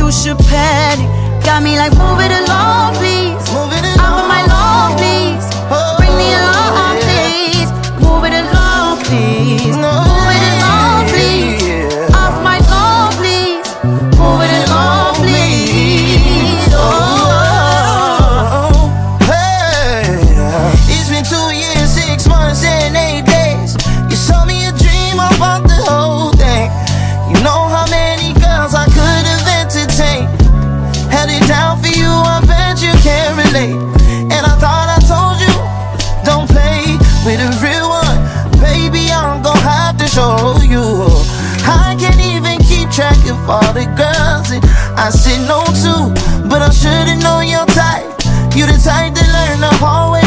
you should panic. Got me like, move it along, please. Move it Out of my lawn, please. Bring me along, please. Move it along, please. Move it along, please. Off my lawn, please. Move it along, please. Oh, hey. It's been 2 years, 6 months, and 8 days. You sold me a dream about the whole thing. You know how many girls I could have entertained. Held it down for you, I bet you can't relate. And I thought I told you, don't play with a real one. Baby, I'm gon' have to show you. I can't even keep track of all the girls that I said no to, but I should've known your type. You the type to learn the hard way.